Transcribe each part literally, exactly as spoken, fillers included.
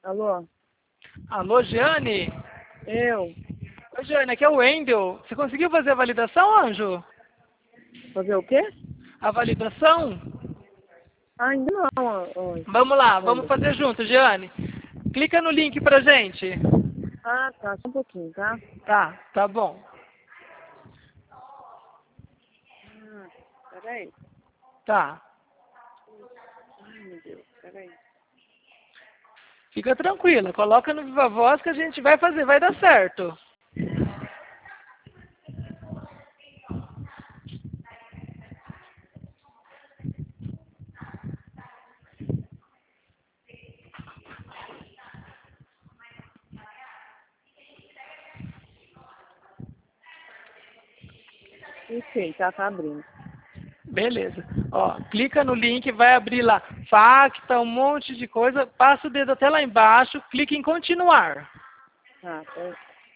Alô? Alô, Jane? Eu? Oi, Jane, aqui é o Wendel. Você conseguiu fazer a validação, Anjo? Fazer o quê? A validação? Ainda não, ô, Vamos lá, vamos Wendel. fazer junto, Jane. Clica no link pra gente. Ah, tá, só um pouquinho, tá? Tá, tá bom. Ah, peraí. Tá. Ai, meu Deus, peraí. Fica tranquila, coloca no Viva Voz que a gente vai fazer, vai dar certo. Ok, tá, tá abrindo. Beleza. Ó, clica no link, vai abrir lá Facta, um monte de coisa. Passa o dedo até lá embaixo, clica em continuar. Tá, peraí.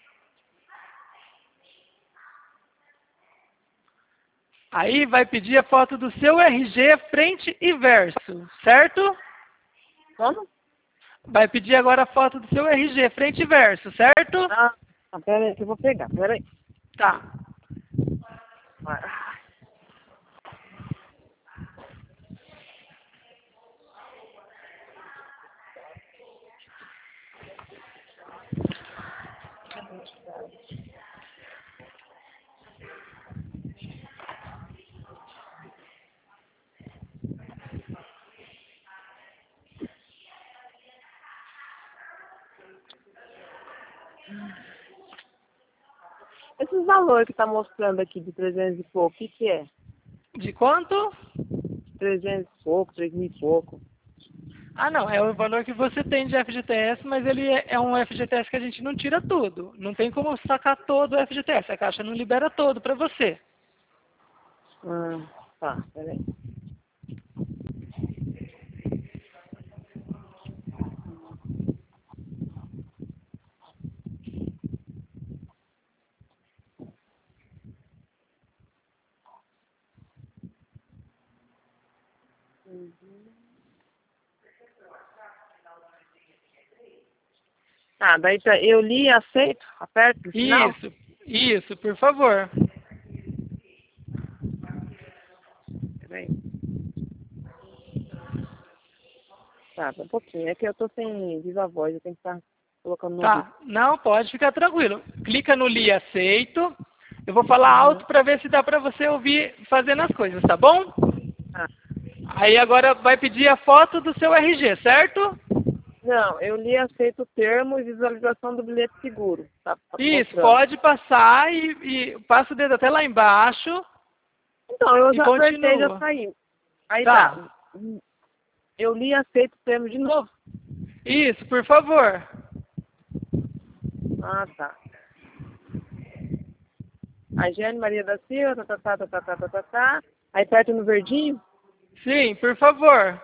Aí vai pedir a foto do seu R G, frente e verso, certo? Como? Vai pedir agora a foto do seu R G, frente e verso, certo? Ah, ah, peraí que eu vou pegar, peraí. Tá. Ah, esses valores que tá mostrando aqui de trezentos e pouco, o que que é? De quanto? trezentos e pouco, três mil e pouco. Ah, não, é o valor que você tem de F G T S, mas ele é é um F G T S que a gente não tira tudo. Não tem como sacar todo o F G T S, a Caixa não libera todo para você. Ah, tá, peraí. Ah, daí tá, eu li e aceito, aperto no final. Isso, isso, por favor. Peraí. Tá, tá um pouquinho. É que eu tô sem viva voz, eu tenho que estar colocando no ouvido. Tá, não, pode ficar tranquilo. Clica no li aceito. Eu vou falar Uhum. alto para ver se dá para você ouvir fazendo as coisas, tá bom? Ah, Aí agora vai pedir a foto do seu R G, certo? não, eu li e aceito o termo e visualização do bilhete seguro. Tá Isso, mostrando. pode passar e, e passa o dedo até lá embaixo Então, eu e já apertei, já continua. saiu. Aí tá. Tá. Eu li e aceito o termo de novo. Isso, por favor. Ah, tá. A Jane Maria da Silva, tá, tá, tá, tá, tá, tá, tá, tá. Aí aperta no verdinho. Sim, por favor.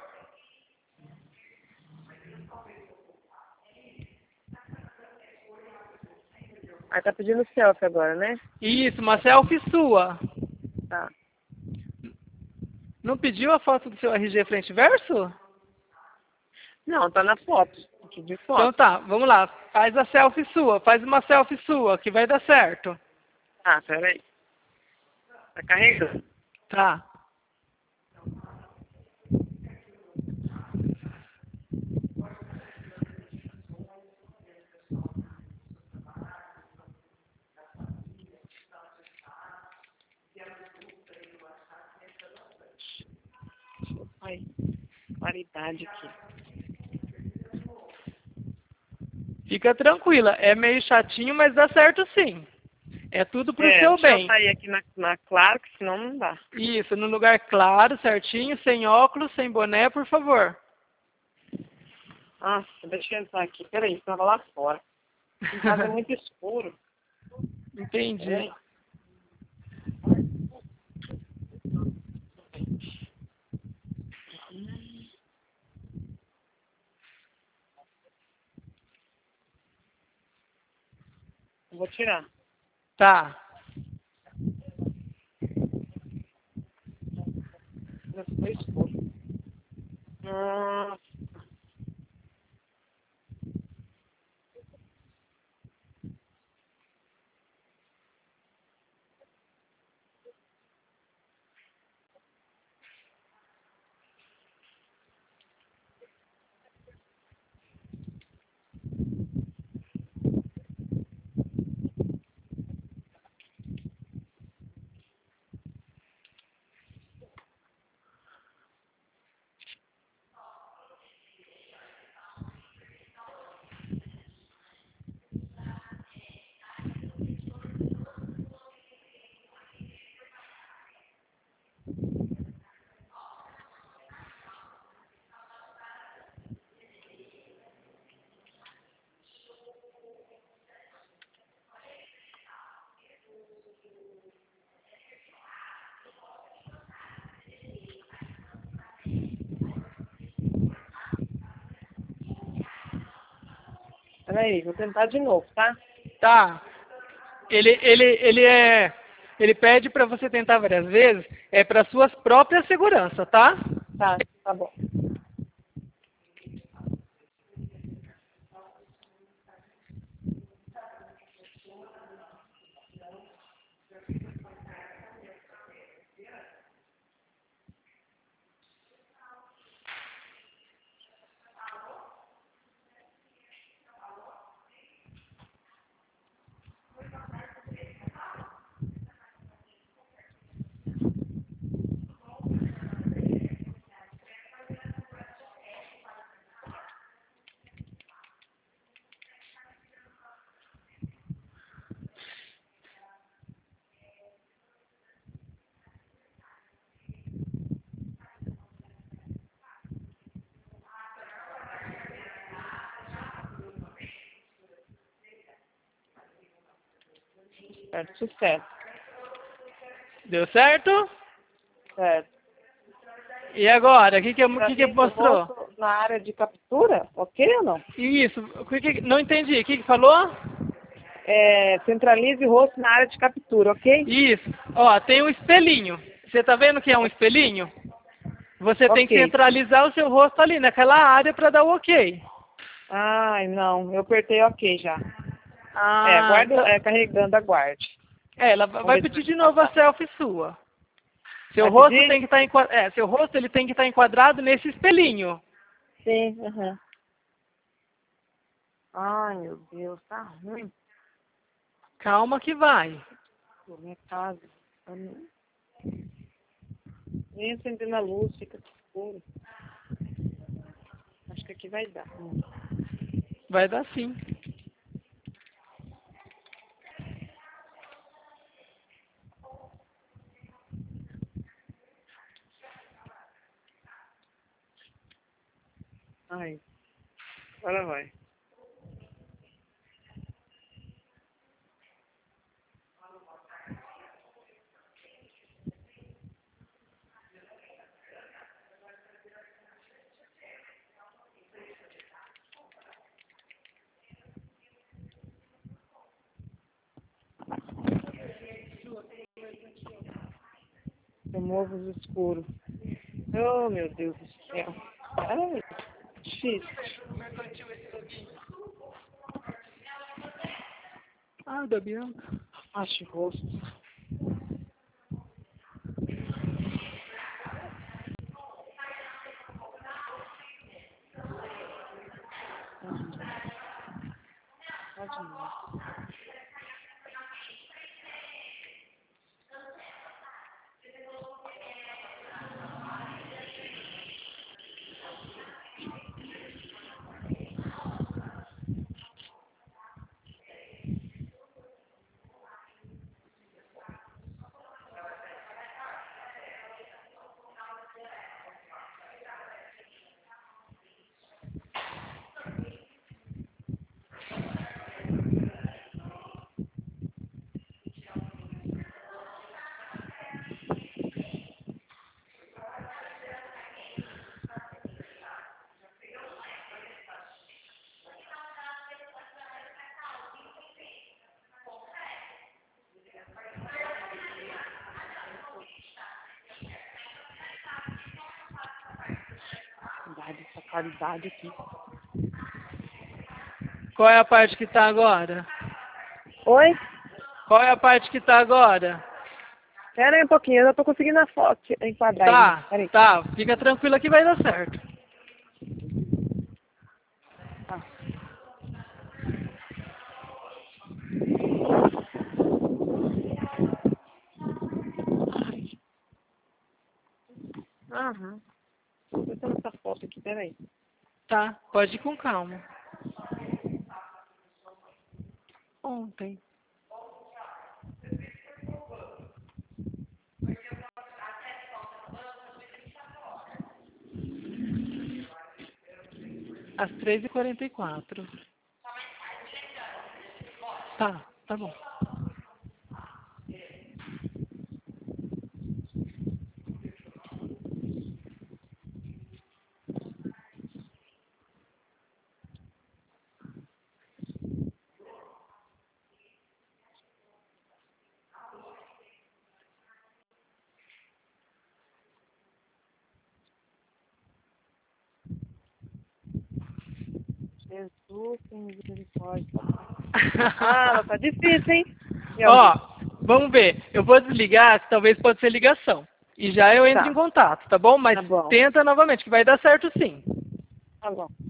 Aí tá pedindo selfie agora, né? Isso, uma selfie sua. Tá. Não pediu a foto do seu R G frente e verso? Não, tá na foto. Aqui de Então foto. tá, vamos lá. Faz a selfie sua, faz uma selfie sua, que vai dar certo. Ah, peraí. Tá carregando. Tá. Aí, claridade aqui. Fica tranquila, é meio chatinho, mas dá certo sim. É tudo pro É, seu deixa eu bem. sair aqui na, na claro, que senão não dá. Isso, no lugar claro, certinho, sem óculos, sem boné, por favor. Nossa, deixa eu entrar aqui. Peraí, estava lá fora. Em casa é muito escuro. Entendi. Peraí. Eu vou tirar. Tá. Já ficou escuro. Nossa. Peraí, vou tentar de novo, tá? Tá. Ele, ele, ele é. Ele pede para você tentar várias vezes, é para suas próprias segurança, tá? Tá, tá bom. Certo, sucesso. Deu certo? Certo. E agora, o que que, que, que Travei o mostrou? rosto na área de captura, ok ou não? Isso, o que que- não entendi. O que, que falou? É, centralize o rosto na área de captura, ok? Isso. Ó, tem um espelhinho. Você tá vendo que é um espelhinho? Você tem que Ok. centralizar o seu rosto ali naquela área para dar o ok. Ai, não, eu apertei ok já. É, Ah, aguardo, então, é, carregando, aguarde. é, ela Vamos vai ver se pedir vai de novo a passar. selfie sua. Seu Vai rosto pedir? tem que estar enquadrado, é, seu rosto ele tem que estar enquadrado nesse espelhinho. Sim, aham. Ai, meu Deus, tá ruim. Calma que vai. Pô, minha casa. Tá nem nem acendendo a luz, fica escuro. Acho que aqui vai dar. Hum. Vai dar sim. Ai, agora vai. Tem ovos escuros. Oh, meu Deus do céu. Ai, difícil. Ah, da Bianca. Acho rosto. Tá demais. Qualidade, essa qualidade aqui. Qual é a parte que tá agora? Oi? Qual é a parte que tá agora? Pera aí um pouquinho, eu já tô conseguindo a foto enquadrar ele. Tá, Pera aí. tá. Fica tranquila que vai dar certo. Tá. Aham. Tô pensando essa foto aqui, pera aí. Tá, pode ir com calma. Ontem. Às três e quarenta e quatro. Tá, tá bom. Jesus, tem misericórdia. Ah, tá difícil, hein? Meu Ó, Deus. vamos ver. Eu vou desligar, que talvez pode ser ligação. E já eu entro Tá, em contato, tá bom? Mas tá bom. tenta novamente, que vai dar certo sim. Tá bom.